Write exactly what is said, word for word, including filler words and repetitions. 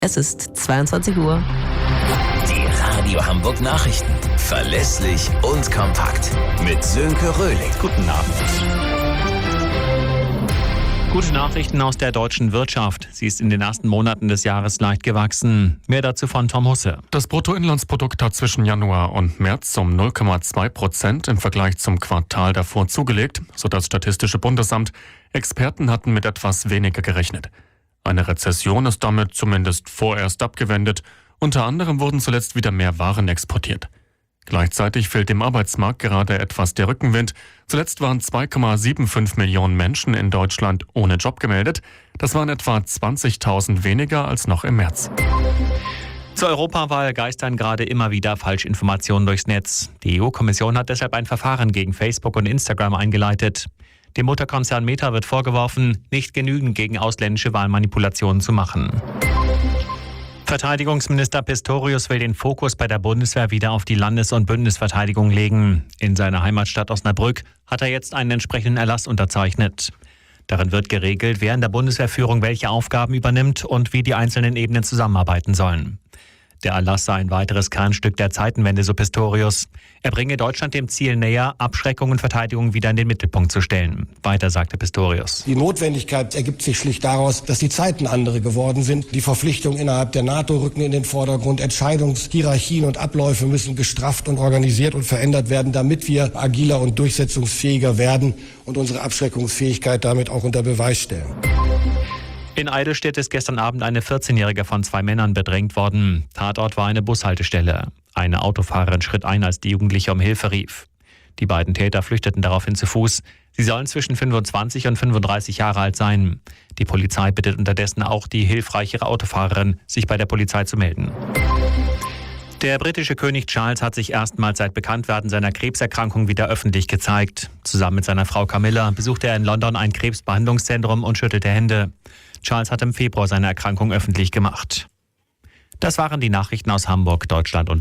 Es ist zweiundzwanzig Uhr. Die Radio Hamburg Nachrichten. Verlässlich und kompakt. Mit Sönke Röhling. Guten Abend. Gute Nachrichten aus der deutschen Wirtschaft. Sie ist in den ersten Monaten des Jahres leicht gewachsen. Mehr dazu von Tom Husse. Das Bruttoinlandsprodukt hat zwischen Januar und März um null Komma zwei Prozent im Vergleich zum Quartal davor zugelegt, so das Statistische Bundesamt. Experten hatten mit etwas weniger gerechnet. Eine Rezession ist damit zumindest vorerst abgewendet. Unter anderem wurden zuletzt wieder mehr Waren exportiert. Gleichzeitig fehlt dem Arbeitsmarkt gerade etwas der Rückenwind. Zuletzt waren zwei Komma fünfundsiebzig Millionen Menschen in Deutschland ohne Job gemeldet. Das waren etwa zwanzigtausend weniger als noch im März. Zur Europawahl geistern gerade immer wieder Falschinformationen durchs Netz. Die E U-Kommission hat deshalb ein Verfahren gegen Facebook und Instagram eingeleitet. Dem Mutterkonzern Meta wird vorgeworfen, nicht genügend gegen ausländische Wahlmanipulationen zu machen. Verteidigungsminister Pistorius will den Fokus bei der Bundeswehr wieder auf die Landes- und Bündnisverteidigung legen. In seiner Heimatstadt Osnabrück hat er jetzt einen entsprechenden Erlass unterzeichnet. Darin wird geregelt, wer in der Bundeswehrführung welche Aufgaben übernimmt und wie die einzelnen Ebenen zusammenarbeiten sollen. Der Erlass sei ein weiteres Kernstück der Zeitenwende, so Pistorius. Er bringe Deutschland dem Ziel näher, Abschreckung und Verteidigung wieder in den Mittelpunkt zu stellen. Weiter sagte Pistorius. Die Notwendigkeit ergibt sich schlicht daraus, dass die Zeiten andere geworden sind. Die Verpflichtungen innerhalb der NATO rücken in den Vordergrund. Entscheidungshierarchien und Abläufe müssen gestrafft und organisiert und verändert werden, damit wir agiler und durchsetzungsfähiger werden und unsere Abschreckungsfähigkeit damit auch unter Beweis stellen. In Eidelstedt ist gestern Abend eine vierzehnjährige von zwei Männern bedrängt worden. Tatort war eine Bushaltestelle. Eine Autofahrerin schritt ein, als die Jugendliche um Hilfe rief. Die beiden Täter flüchteten daraufhin zu Fuß. Sie sollen zwischen fünfundzwanzig und fünfunddreißig Jahre alt sein. Die Polizei bittet unterdessen auch die hilfreichere Autofahrerin, sich bei der Polizei zu melden. Der britische König Charles hat sich erstmals seit Bekanntwerden seiner Krebserkrankung wieder öffentlich gezeigt. Zusammen mit seiner Frau Camilla besuchte er in London ein Krebsbehandlungszentrum und schüttelte Hände. Charles hat im Februar seine Erkrankung öffentlich gemacht. Das waren die Nachrichten aus Hamburg, Deutschland und